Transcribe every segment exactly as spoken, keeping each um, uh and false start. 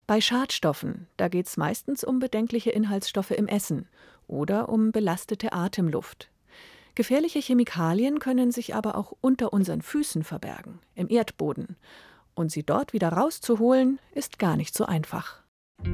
Bei Schadstoffen, da geht es meistens um bedenkliche Inhaltsstoffe im Essen oder um belastete Atemluft. Gefährliche Chemikalien können sich aber auch unter unseren Füßen verbergen, im Erdboden. Und sie dort wieder rauszuholen, ist gar nicht so einfach.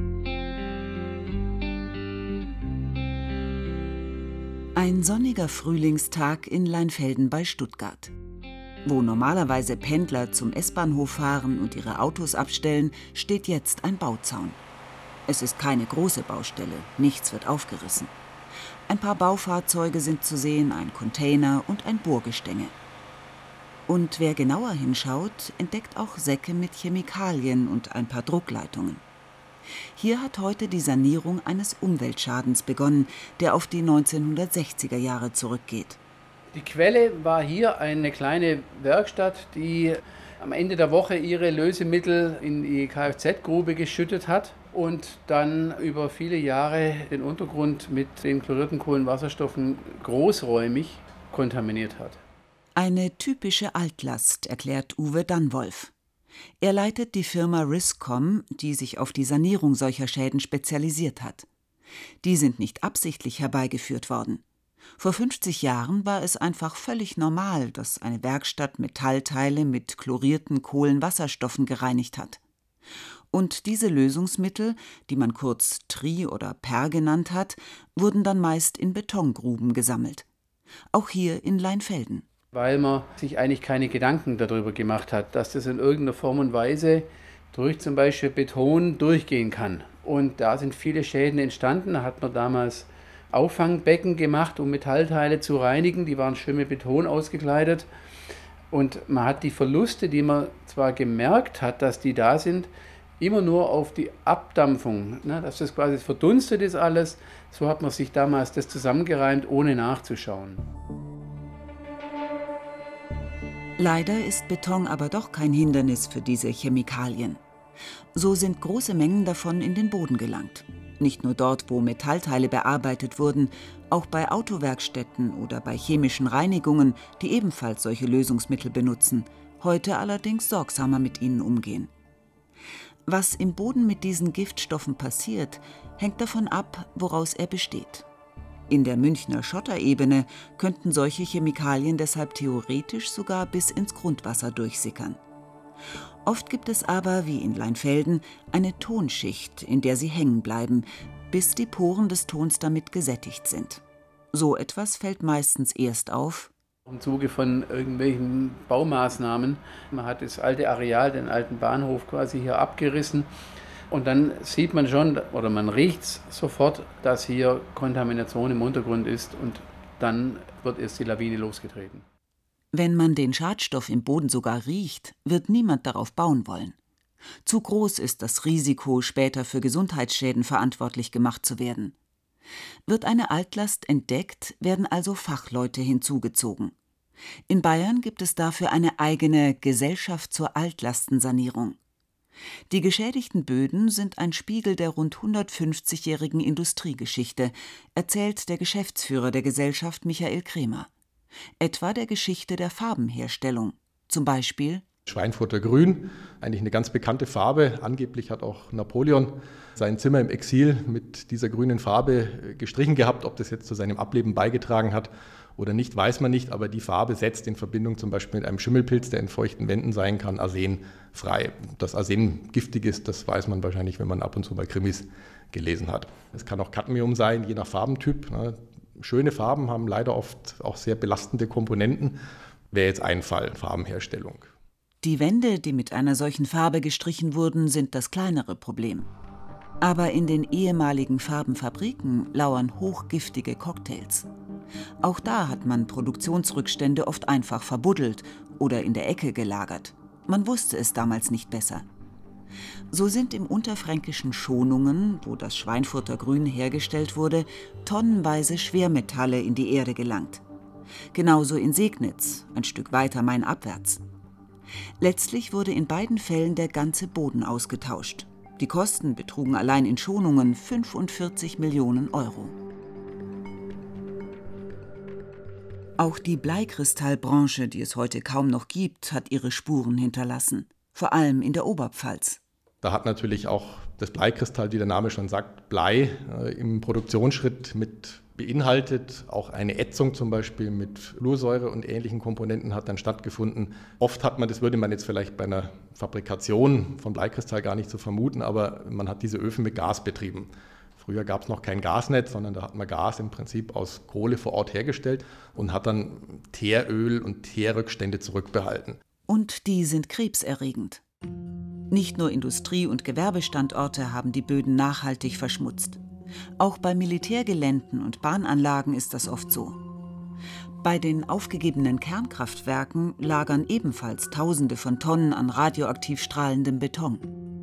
Ein sonniger Frühlingstag in Leinfelden bei Stuttgart. Wo normalerweise Pendler zum S-Bahnhof fahren und ihre Autos abstellen, steht jetzt ein Bauzaun. Es ist keine große Baustelle, nichts wird aufgerissen. Ein paar Baufahrzeuge sind zu sehen, ein Container und ein Bohrgestänge. Und wer genauer hinschaut, entdeckt auch Säcke mit Chemikalien und ein paar Druckleitungen. Hier hat heute die Sanierung eines Umweltschadens begonnen, der auf die neunzehnhundertsechziger Jahre zurückgeht. Die Quelle war hier eine kleine Werkstatt, die am Ende der Woche ihre Lösemittel in die Kfz-Grube geschüttet hat und dann über viele Jahre den Untergrund mit den chlorierten Kohlenwasserstoffen großräumig kontaminiert hat. Eine typische Altlast, erklärt Uwe Dannwolf. Er leitet die Firma Riscom, die sich auf die Sanierung solcher Schäden spezialisiert hat. Die sind nicht absichtlich herbeigeführt worden. Vor fünfzig Jahren war es einfach völlig normal, dass eine Werkstatt Metallteile mit chlorierten Kohlenwasserstoffen gereinigt hat. Und diese Lösungsmittel, die man kurz Tri oder Per genannt hat, wurden dann meist in Betongruben gesammelt. Auch hier in Leinfelden. Weil man sich eigentlich keine Gedanken darüber gemacht hat, dass das in irgendeiner Form und Weise durch zum Beispiel Beton durchgehen kann. Und da sind viele Schäden entstanden. Da hat man damals Auffangbecken gemacht, um Metallteile zu reinigen. Die waren schön mit Beton ausgekleidet. Und man hat die Verluste, die man zwar gemerkt hat, dass die da sind, immer nur auf die Abdampfung, ne, dass das quasi verdunstet ist alles. So hat man sich damals das zusammengereimt, ohne nachzuschauen. Leider ist Beton aber doch kein Hindernis für diese Chemikalien. So sind große Mengen davon in den Boden gelangt. Nicht nur dort, wo Metallteile bearbeitet wurden, auch bei Autowerkstätten oder bei chemischen Reinigungen, die ebenfalls solche Lösungsmittel benutzen, heute allerdings sorgsamer mit ihnen umgehen. Was im Boden mit diesen Giftstoffen passiert, hängt davon ab, woraus er besteht. In der Münchner Schotterebene könnten solche Chemikalien deshalb theoretisch sogar bis ins Grundwasser durchsickern. Oft gibt es aber, wie in Leinfelden, eine Tonschicht, in der sie hängen bleiben, bis die Poren des Tons damit gesättigt sind. So etwas fällt meistens erst auf im Zuge von irgendwelchen Baumaßnahmen. Man hat das alte Areal, den alten Bahnhof quasi hier abgerissen. Und dann sieht man schon, oder man riecht es sofort, dass hier Kontamination im Untergrund ist und dann wird erst die Lawine losgetreten. Wenn man den Schadstoff im Boden sogar riecht, wird niemand darauf bauen wollen. Zu groß ist das Risiko, später für Gesundheitsschäden verantwortlich gemacht zu werden. Wird eine Altlast entdeckt, werden also Fachleute hinzugezogen. In Bayern gibt es dafür eine eigene Gesellschaft zur Altlastensanierung. Die geschädigten Böden sind ein Spiegel der rund hundertfünfzigjährigen Industriegeschichte, erzählt der Geschäftsführer der Gesellschaft Michael Kremer. Etwa der Geschichte der Farbenherstellung, zum Beispiel Schweinfurter Grün, eigentlich eine ganz bekannte Farbe. Angeblich hat auch Napoleon sein Zimmer im Exil mit dieser grünen Farbe gestrichen gehabt. Ob das jetzt zu seinem Ableben beigetragen hat oder nicht, weiß man nicht. Aber die Farbe setzt in Verbindung zum Beispiel mit einem Schimmelpilz, der in feuchten Wänden sein kann, Arsen frei. Dass Arsen giftig ist, das weiß man wahrscheinlich, wenn man ab und zu mal Krimis gelesen hat. Es kann auch Cadmium sein, je nach Farbentyp. Schöne Farben haben leider oft auch sehr belastende Komponenten. Wäre jetzt ein Fall, Farbenherstellung. Die Wände, die mit einer solchen Farbe gestrichen wurden, sind das kleinere Problem. Aber in den ehemaligen Farbenfabriken lauern hochgiftige Cocktails. Auch da hat man Produktionsrückstände oft einfach verbuddelt oder in der Ecke gelagert. Man wusste es damals nicht besser. So sind im unterfränkischen Schonungen, wo das Schweinfurter Grün hergestellt wurde, tonnenweise Schwermetalle in die Erde gelangt. Genauso in Segnitz, ein Stück weiter mainabwärts. Letztlich wurde in beiden Fällen der ganze Boden ausgetauscht. Die Kosten betrugen allein in Schonungen fünfundvierzig Millionen Euro. Auch die Bleikristallbranche, die es heute kaum noch gibt, hat ihre Spuren hinterlassen. Vor allem in der Oberpfalz. Da hat natürlich auch das Bleikristall, wie der Name schon sagt, Blei äh, im Produktionsschritt mit beinhaltet. Auch eine Ätzung zum Beispiel mit Fluorsäure und ähnlichen Komponenten hat dann stattgefunden. Oft hat man, das würde man jetzt vielleicht bei einer Fabrikation von Bleikristall gar nicht so vermuten, aber man hat diese Öfen mit Gas betrieben. Früher gab es noch kein Gasnetz, sondern da hat man Gas im Prinzip aus Kohle vor Ort hergestellt und hat dann Teeröl und Teerrückstände zurückbehalten. Und die sind krebserregend. Nicht nur Industrie- und Gewerbestandorte haben die Böden nachhaltig verschmutzt. Auch bei Militärgeländen und Bahnanlagen ist das oft so. Bei den aufgegebenen Kernkraftwerken lagern ebenfalls Tausende von Tonnen an radioaktiv strahlendem Beton.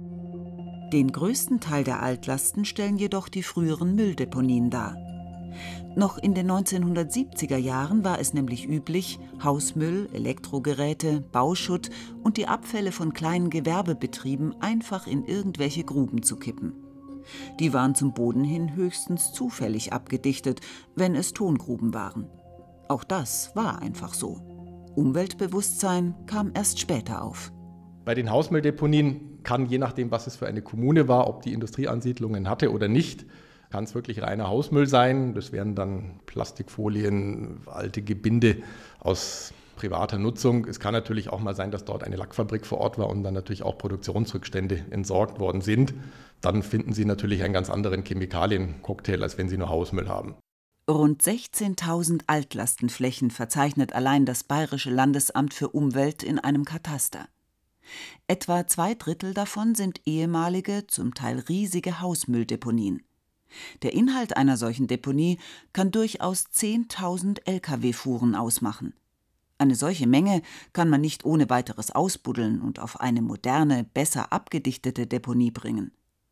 Den größten Teil der Altlasten stellen jedoch die früheren Mülldeponien dar. Noch in den neunzehnhundertsiebziger Jahren war es nämlich üblich, Hausmüll, Elektrogeräte, Bauschutt und die Abfälle von kleinen Gewerbebetrieben einfach in irgendwelche Gruben zu kippen. Die waren zum Boden hin höchstens zufällig abgedichtet, wenn es Tongruben waren. Auch das war einfach so. Umweltbewusstsein kam erst später auf. Bei den Hausmülldeponien kann, je nachdem, was es für eine Kommune war, ob die Industrieansiedlungen hatte oder nicht, kann es wirklich reiner Hausmüll sein. Das wären dann Plastikfolien, alte Gebinde aus privater Nutzung. Es kann natürlich auch mal sein, dass dort eine Lackfabrik vor Ort war und dann natürlich auch Produktionsrückstände entsorgt worden sind. Dann finden Sie natürlich einen ganz anderen Chemikaliencocktail, als wenn Sie nur Hausmüll haben. Rund sechzehntausend Altlastenflächen verzeichnet allein das Bayerische Landesamt für Umwelt in einem Kataster. Etwa zwei Drittel davon sind ehemalige, zum Teil riesige Hausmülldeponien. Der Inhalt einer solchen Deponie kann durchaus zehntausend L K W-Fuhren ausmachen. Eine solche Menge kann man nicht ohne weiteres ausbuddeln und auf eine moderne, besser abgedichtete Deponie bringen.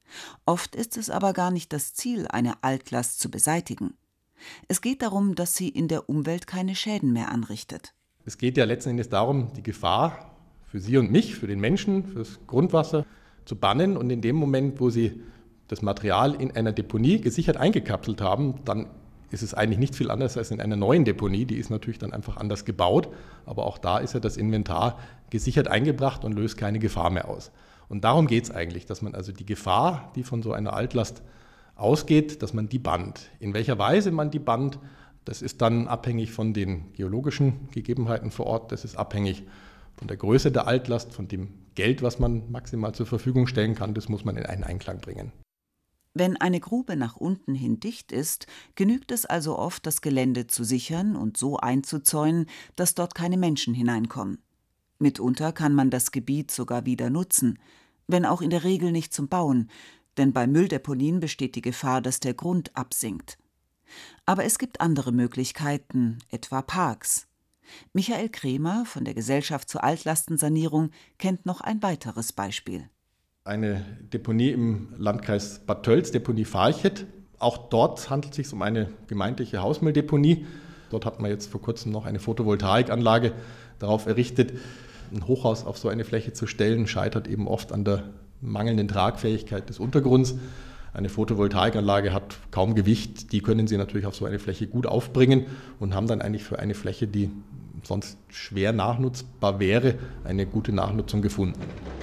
Oft ist es aber gar nicht das Ziel, eine Altlast zu beseitigen. Es geht darum, dass sie in der Umwelt keine Schäden mehr anrichtet. Es geht ja letzten Endes darum, die Gefahr für Sie und mich, für den Menschen, für das Grundwasser zu bannen. Und in dem Moment, wo Sie das Material in einer Deponie gesichert eingekapselt haben, dann ist es eigentlich nicht viel anders als in einer neuen Deponie. Die ist natürlich dann einfach anders gebaut, aber auch da ist ja das Inventar gesichert eingebracht und löst keine Gefahr mehr aus. Und darum geht es eigentlich, dass man also die Gefahr, die von so einer Altlast ausgeht, dass man die bannt. In welcher Weise man die bannt, das ist dann abhängig von den geologischen Gegebenheiten vor Ort, das ist abhängig von der Größe der Altlast, von dem Geld, was man maximal zur Verfügung stellen kann, das muss man in einen Einklang bringen. Wenn eine Grube nach unten hin dicht ist, genügt es also oft, das Gelände zu sichern und so einzuzäunen, dass dort keine Menschen hineinkommen. Mitunter kann man das Gebiet sogar wieder nutzen, wenn auch in der Regel nicht zum Bauen, denn bei Mülldeponien besteht die Gefahr, dass der Grund absinkt. Aber es gibt andere Möglichkeiten, etwa Parks. Michael Kremer von der Gesellschaft zur Altlastensanierung kennt noch ein weiteres Beispiel. Eine Deponie im Landkreis Bad Tölz, Deponie Farchet. Auch dort handelt es sich um eine gemeindliche Hausmülldeponie. Dort hat man jetzt vor kurzem noch eine Photovoltaikanlage darauf errichtet. Ein Hochhaus auf so eine Fläche zu stellen, scheitert eben oft an der mangelnden Tragfähigkeit des Untergrunds. Eine Photovoltaikanlage hat kaum Gewicht, die können Sie natürlich auf so eine Fläche gut aufbringen und haben dann eigentlich für eine Fläche, die sonst schwer nachnutzbar wäre, eine gute Nachnutzung gefunden.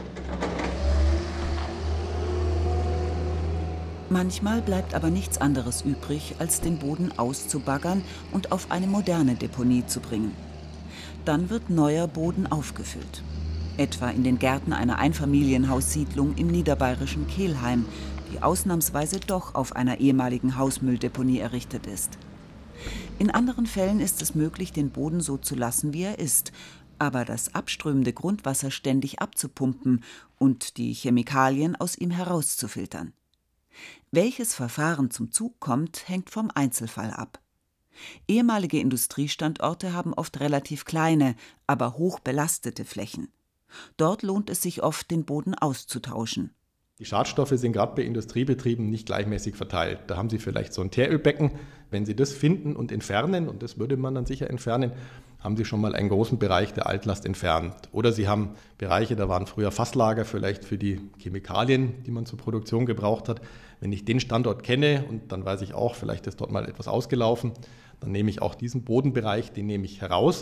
Manchmal bleibt aber nichts anderes übrig, als den Boden auszubaggern und auf eine moderne Deponie zu bringen. Dann wird neuer Boden aufgefüllt. Etwa in den Gärten einer Einfamilienhaussiedlung im niederbayerischen Kelheim, die ausnahmsweise doch auf einer ehemaligen Hausmülldeponie errichtet ist. In anderen Fällen ist es möglich, den Boden so zu lassen, wie er ist, aber das abströmende Grundwasser ständig abzupumpen und die Chemikalien aus ihm herauszufiltern. Welches Verfahren zum Zug kommt, hängt vom Einzelfall ab. Ehemalige Industriestandorte haben oft relativ kleine, aber hoch belastete Flächen. Dort lohnt es sich oft, den Boden auszutauschen. Die Schadstoffe sind gerade bei Industriebetrieben nicht gleichmäßig verteilt. Da haben Sie vielleicht so ein Teerölbecken. Wenn Sie das finden und entfernen, und das würde man dann sicher entfernen, haben Sie schon mal einen großen Bereich der Altlast entfernt. Oder Sie haben Bereiche, da waren früher Fasslager vielleicht für die Chemikalien, die man zur Produktion gebraucht hat. Wenn ich den Standort kenne und dann weiß ich auch, vielleicht ist dort mal etwas ausgelaufen, dann nehme ich auch diesen Bodenbereich, den nehme ich heraus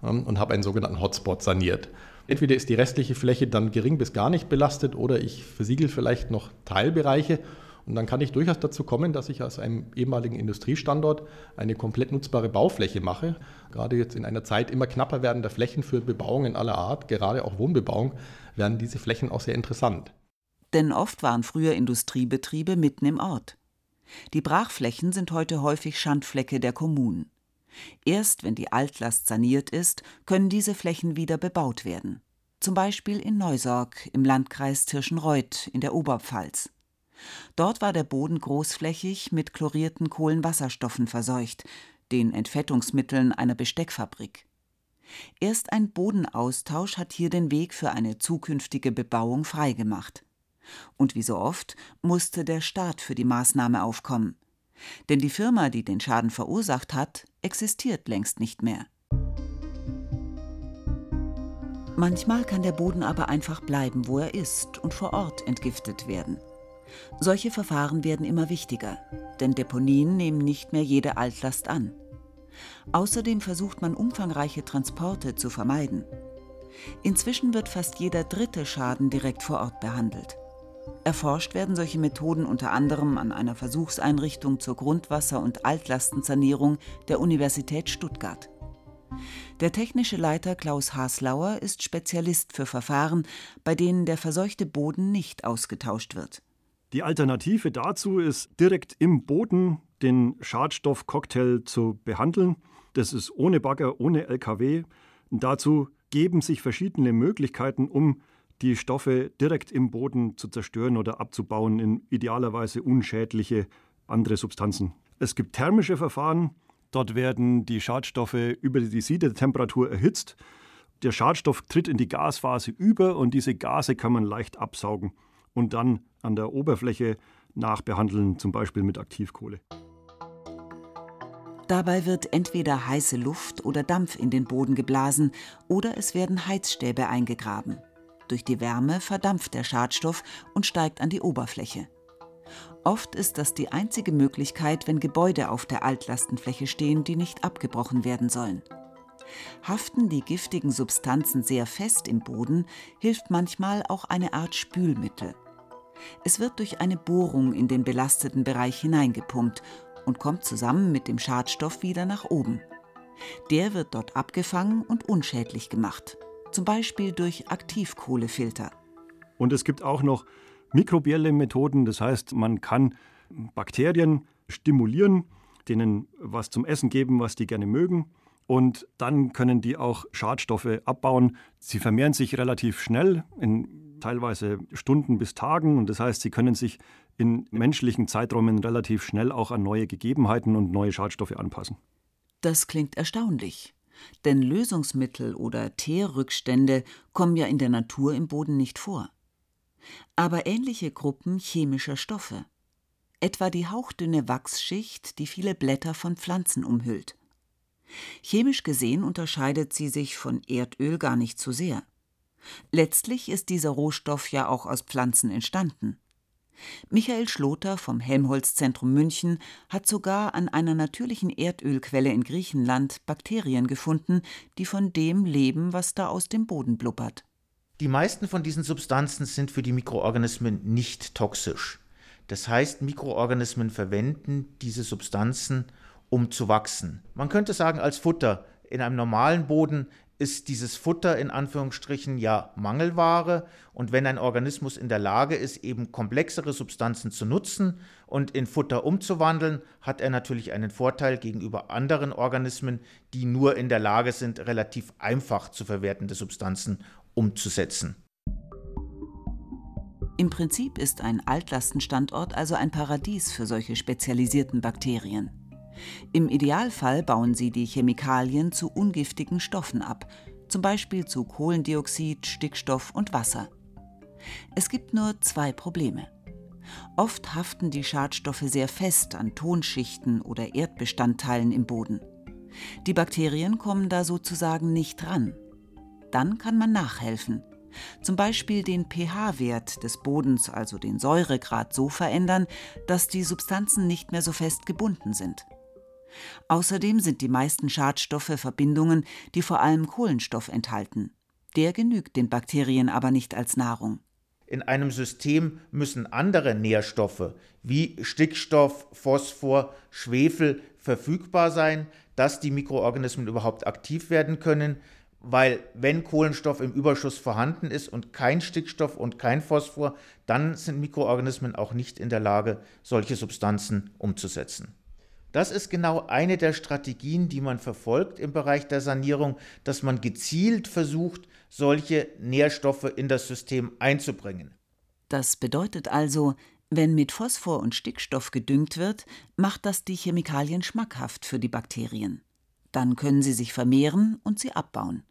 und habe einen sogenannten Hotspot saniert. Entweder ist die restliche Fläche dann gering bis gar nicht belastet oder ich versiegel vielleicht noch Teilbereiche. Und dann kann ich durchaus dazu kommen, dass ich aus einem ehemaligen Industriestandort eine komplett nutzbare Baufläche mache. Gerade jetzt in einer Zeit immer knapper werdender Flächen für Bebauungen aller Art, gerade auch Wohnbebauung, werden diese Flächen auch sehr interessant. Denn oft waren früher Industriebetriebe mitten im Ort. Die Brachflächen sind heute häufig Schandflecke der Kommunen. Erst wenn die Altlast saniert ist, können diese Flächen wieder bebaut werden. Zum Beispiel in Neusorg im Landkreis Tirschenreuth in der Oberpfalz. Dort war der Boden großflächig mit chlorierten Kohlenwasserstoffen verseucht, den Entfettungsmitteln einer Besteckfabrik. Erst ein Bodenaustausch hat hier den Weg für eine zukünftige Bebauung freigemacht. Und wie so oft musste der Staat für die Maßnahme aufkommen. Denn die Firma, die den Schaden verursacht hat, existiert längst nicht mehr. Manchmal kann der Boden aber einfach bleiben, wo er ist, und vor Ort entgiftet werden. Solche Verfahren werden immer wichtiger, denn Deponien nehmen nicht mehr jede Altlast an. Außerdem versucht man, umfangreiche Transporte zu vermeiden. Inzwischen wird fast jeder dritte Schaden direkt vor Ort behandelt. Erforscht werden solche Methoden unter anderem an einer Versuchseinrichtung zur Grundwasser- und Altlastensanierung der Universität Stuttgart. Der technische Leiter Klaus Haslauer ist Spezialist für Verfahren, bei denen der verseuchte Boden nicht ausgetauscht wird. Die Alternative dazu ist, direkt im Boden den Schadstoffcocktail zu behandeln. Das ist ohne Bagger, ohne L K W. Und dazu geben sich verschiedene Möglichkeiten, um die Stoffe direkt im Boden zu zerstören oder abzubauen in idealerweise unschädliche andere Substanzen. Es gibt thermische Verfahren. Dort werden die Schadstoffe über die Siedetemperatur erhitzt. Der Schadstoff tritt in die Gasphase über und diese Gase kann man leicht absaugen und dann an der Oberfläche nachbehandeln, zum Beispiel mit Aktivkohle. Dabei wird entweder heiße Luft oder Dampf in den Boden geblasen oder es werden Heizstäbe eingegraben. Durch die Wärme verdampft der Schadstoff und steigt an die Oberfläche. Oft ist das die einzige Möglichkeit, wenn Gebäude auf der Altlastenfläche stehen, die nicht abgebrochen werden sollen. Haften die giftigen Substanzen sehr fest im Boden, hilft manchmal auch eine Art Spülmittel. Es wird durch eine Bohrung in den belasteten Bereich hineingepumpt und kommt zusammen mit dem Schadstoff wieder nach oben. Der wird dort abgefangen und unschädlich gemacht, zum Beispiel durch Aktivkohlefilter. Und es gibt auch noch mikrobielle Methoden, das heißt, man kann Bakterien stimulieren, denen was zum Essen geben, was die gerne mögen. Und dann können die auch Schadstoffe abbauen. Sie vermehren sich relativ schnell, in teilweise Stunden bis Tagen. Und das heißt, sie können sich in menschlichen Zeiträumen relativ schnell auch an neue Gegebenheiten und neue Schadstoffe anpassen. Das klingt erstaunlich. Denn Lösungsmittel oder Teerrückstände kommen ja in der Natur im Boden nicht vor. Aber ähnliche Gruppen chemischer Stoffe. Etwa die hauchdünne Wachsschicht, die viele Blätter von Pflanzen umhüllt. Chemisch gesehen unterscheidet sie sich von Erdöl gar nicht so sehr. Letztlich ist dieser Rohstoff ja auch aus Pflanzen entstanden. Michael Schloter vom Helmholtz-Zentrum München hat sogar an einer natürlichen Erdölquelle in Griechenland Bakterien gefunden, die von dem leben, was da aus dem Boden blubbert. Die meisten von diesen Substanzen sind für die Mikroorganismen nicht toxisch. Das heißt, Mikroorganismen verwenden diese Substanzen, um zu wachsen. Man könnte sagen, als Futter. In einem normalen Boden ist dieses Futter in Anführungsstrichen ja Mangelware. Und wenn ein Organismus in der Lage ist, eben komplexere Substanzen zu nutzen und in Futter umzuwandeln, hat er natürlich einen Vorteil gegenüber anderen Organismen, die nur in der Lage sind, relativ einfach zu verwertende Substanzen umzusetzen. Im Prinzip ist ein Altlastenstandort also ein Paradies für solche spezialisierten Bakterien. Im Idealfall bauen sie die Chemikalien zu ungiftigen Stoffen ab, zum Beispiel zu Kohlendioxid, Stickstoff und Wasser. Es gibt nur zwei Probleme. Oft haften die Schadstoffe sehr fest an Tonschichten oder Erdbestandteilen im Boden. Die Bakterien kommen da sozusagen nicht ran. Dann kann man nachhelfen. Zum Beispiel den pH-Wert des Bodens, also den Säuregrad, so verändern, dass die Substanzen nicht mehr so fest gebunden sind. Außerdem sind die meisten Schadstoffe Verbindungen, die vor allem Kohlenstoff enthalten. Der genügt den Bakterien aber nicht als Nahrung. In einem System müssen andere Nährstoffe wie Stickstoff, Phosphor, Schwefel verfügbar sein, dass die Mikroorganismen überhaupt aktiv werden können, weil wenn Kohlenstoff im Überschuss vorhanden ist und kein Stickstoff und kein Phosphor, dann sind Mikroorganismen auch nicht in der Lage, solche Substanzen umzusetzen. Das ist genau eine der Strategien, die man verfolgt im Bereich der Sanierung, dass man gezielt versucht, solche Nährstoffe in das System einzubringen. Das bedeutet also, wenn mit Phosphor und Stickstoff gedüngt wird, macht das die Chemikalien schmackhaft für die Bakterien. Dann können sie sich vermehren und sie abbauen.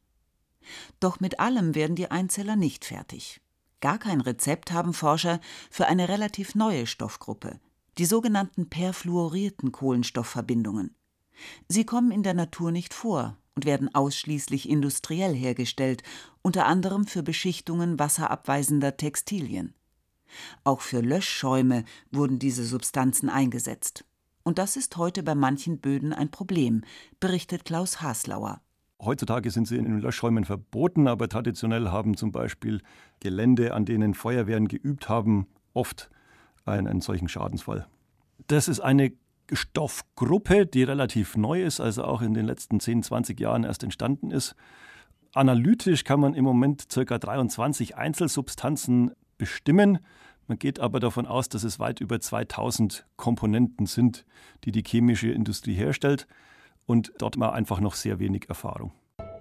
Doch mit allem werden die Einzeller nicht fertig. Gar kein Rezept haben Forscher für eine relativ neue Stoffgruppe, die sogenannten perfluorierten Kohlenstoffverbindungen. Sie kommen in der Natur nicht vor und werden ausschließlich industriell hergestellt, unter anderem für Beschichtungen wasserabweisender Textilien. Auch für Löschschäume wurden diese Substanzen eingesetzt. Und das ist heute bei manchen Böden ein Problem, berichtet Klaus Haslauer. Heutzutage sind sie in den Löschschäumen verboten, aber traditionell haben zum Beispiel Gelände, an denen Feuerwehren geübt haben, oft einen, einen solchen Schadensfall. Das ist eine Stoffgruppe, die relativ neu ist, also auch in den letzten zehn, zwanzig Jahren erst entstanden ist. Analytisch kann man im Moment ca. dreiundzwanzig Einzelsubstanzen bestimmen. Man geht aber davon aus, dass es weit über zweitausend Komponenten sind, die die chemische Industrie herstellt. Und dort mal einfach noch sehr wenig Erfahrung.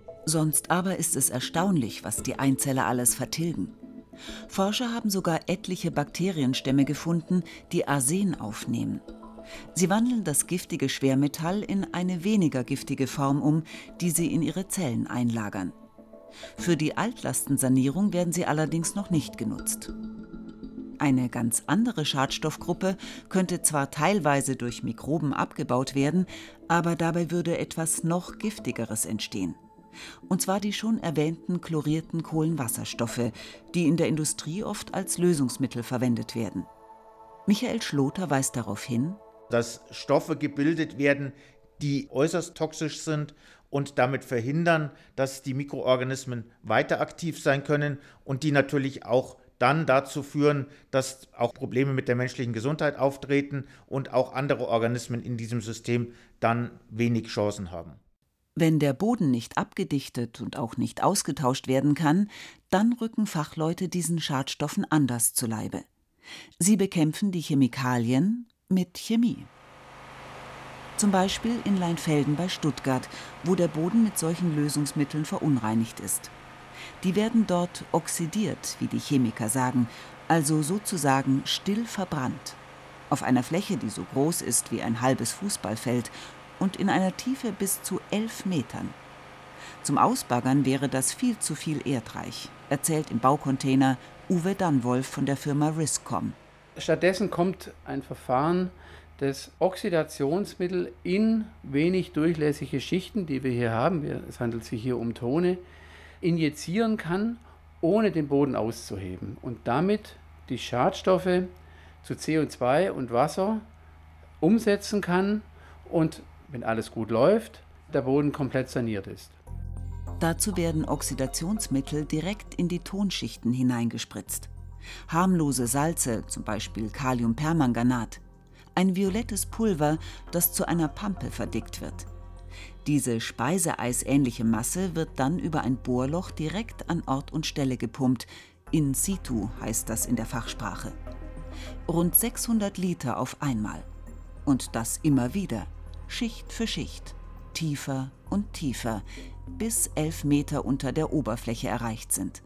Sonst aber ist es erstaunlich, was die Einzeller alles vertilgen. Forscher haben sogar etliche Bakterienstämme gefunden, die Arsen aufnehmen. Sie wandeln das giftige Schwermetall in eine weniger giftige Form um, die sie in ihre Zellen einlagern. Für die Altlastensanierung werden sie allerdings noch nicht genutzt. Eine ganz andere Schadstoffgruppe könnte zwar teilweise durch Mikroben abgebaut werden, aber dabei würde etwas noch Giftigeres entstehen. Und zwar die schon erwähnten chlorierten Kohlenwasserstoffe, die in der Industrie oft als Lösungsmittel verwendet werden. Michael Schloter weist darauf hin, dass Stoffe gebildet werden, die äußerst toxisch sind und damit verhindern, dass die Mikroorganismen weiter aktiv sein können und die natürlich auch dann dazu führen, dass auch Probleme mit der menschlichen Gesundheit auftreten und auch andere Organismen in diesem System dann wenig Chancen haben. Wenn der Boden nicht abgedichtet und auch nicht ausgetauscht werden kann, dann rücken Fachleute diesen Schadstoffen anders zu Leibe. Sie bekämpfen die Chemikalien mit Chemie. Zum Beispiel in Leinfelden bei Stuttgart, wo der Boden mit solchen Lösungsmitteln verunreinigt ist. Die werden dort oxidiert, wie die Chemiker sagen, also sozusagen still verbrannt. Auf einer Fläche, die so groß ist wie ein halbes Fußballfeld und in einer Tiefe bis zu elf Metern. Zum Ausbaggern wäre das viel zu viel erdreich, erzählt im Baucontainer Uwe Dannwolf von der Firma Riscom. Stattdessen kommt ein Verfahren, das Oxidationsmittel in wenig durchlässige Schichten, die wir hier haben, es handelt sich hier um Tone, injizieren kann, ohne den Boden auszuheben und damit die Schadstoffe zu C O zwei und Wasser umsetzen kann und, wenn alles gut läuft, der Boden komplett saniert ist. Dazu werden Oxidationsmittel direkt in die Tonschichten hineingespritzt. Harmlose Salze, zum Beispiel Kaliumpermanganat. Ein violettes Pulver, das zu einer Pampe verdickt wird. Diese speiseeisähnliche Masse wird dann über ein Bohrloch direkt an Ort und Stelle gepumpt. In situ heißt das in der Fachsprache. Rund sechshundert Liter auf einmal. Und das immer wieder, Schicht für Schicht, tiefer und tiefer, bis elf Meter unter der Oberfläche erreicht sind.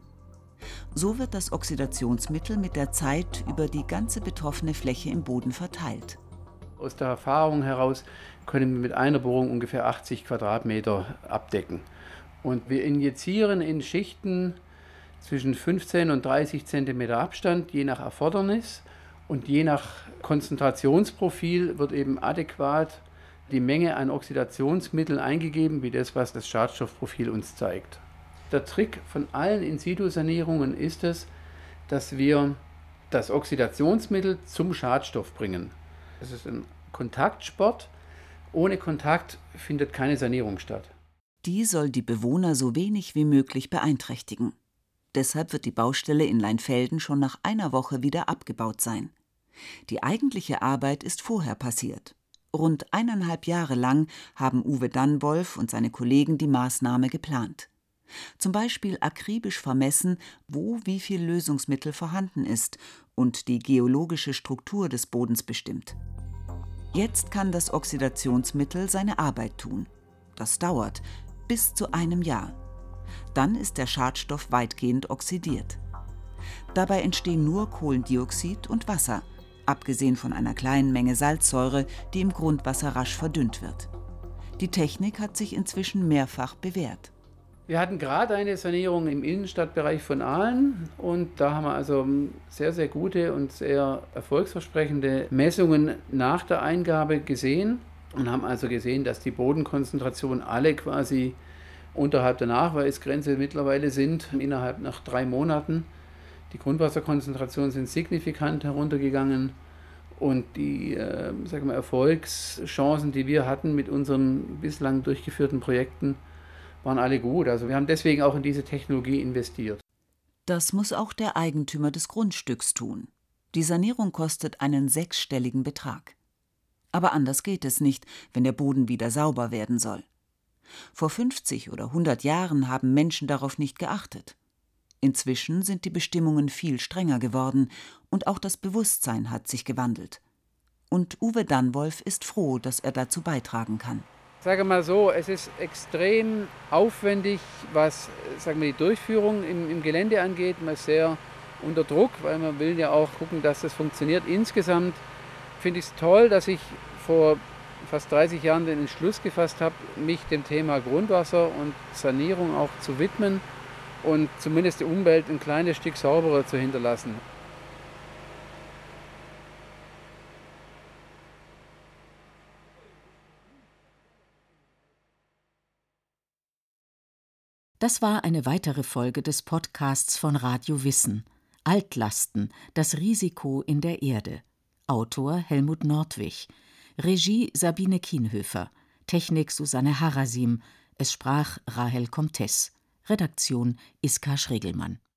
So wird das Oxidationsmittel mit der Zeit über die ganze betroffene Fläche im Boden verteilt. Aus der Erfahrung heraus können wir mit einer Bohrung ungefähr achtzig Quadratmeter abdecken. Und wir injizieren in Schichten zwischen fünfzehn und dreißig Zentimeter Abstand, je nach Erfordernis. Und je nach Konzentrationsprofil wird eben adäquat die Menge an Oxidationsmitteln eingegeben, wie das, was das Schadstoffprofil uns zeigt. Der Trick von allen In-situ-Sanierungen ist es, dass wir das Oxidationsmittel zum Schadstoff bringen. Es ist ein Kontaktsport Ohne Kontakt findet keine Sanierung statt. Die soll die Bewohner so wenig wie möglich beeinträchtigen. Deshalb wird die Baustelle in Leinfelden schon nach einer Woche wieder abgebaut sein. Die eigentliche Arbeit ist vorher passiert. Rund eineinhalb Jahre lang haben Uwe Dannwolf und seine Kollegen die Maßnahme geplant. Zum Beispiel akribisch vermessen, wo wie viel Lösungsmittel vorhanden ist und die geologische Struktur des Bodens bestimmt. Jetzt kann das Oxidationsmittel seine Arbeit tun. Das dauert bis zu einem Jahr. Dann ist der Schadstoff weitgehend oxidiert. Dabei entstehen nur Kohlendioxid und Wasser, abgesehen von einer kleinen Menge Salzsäure, die im Grundwasser rasch verdünnt wird. Die Technik hat sich inzwischen mehrfach bewährt. Wir hatten gerade eine Sanierung im Innenstadtbereich von Aalen und da haben wir also sehr, sehr gute und sehr erfolgsversprechende Messungen nach der Eingabe gesehen und haben also gesehen, dass die Bodenkonzentrationen alle quasi unterhalb der Nachweisgrenze mittlerweile sind, innerhalb nach drei Monaten. Die Grundwasserkonzentrationen sind signifikant heruntergegangen und die äh, sagen wir, Erfolgschancen, die wir hatten mit unseren bislang durchgeführten Projekten, waren alle gut. Also wir haben deswegen auch in diese Technologie investiert. Das muss auch der Eigentümer des Grundstücks tun. Die Sanierung kostet einen sechsstelligen Betrag. Aber anders geht es nicht, wenn der Boden wieder sauber werden soll. Vor fünfzig oder hundert Jahren haben Menschen darauf nicht geachtet. Inzwischen sind die Bestimmungen viel strenger geworden und auch das Bewusstsein hat sich gewandelt. Und Uwe Dannwolf ist froh, dass er dazu beitragen kann. Sage mal so, es ist extrem aufwendig, was sagen wir, die Durchführung im, im Gelände angeht. Man ist sehr unter Druck, weil man will ja auch gucken, dass das funktioniert. Insgesamt finde ich es toll, dass ich vor fast dreißig Jahren den Entschluss gefasst habe, mich dem Thema Grundwasser und Sanierung auch zu widmen und zumindest die Umwelt ein kleines Stück sauberer zu hinterlassen. Das war eine weitere Folge des Podcasts von Radio Wissen. Altlasten, das Risiko in der Erde. Autor Helmut Nordwig. Regie Sabine Kienhöfer. Technik Susanne Harasim. Es sprach Rahel Comtes. Redaktion Iska Schregelmann.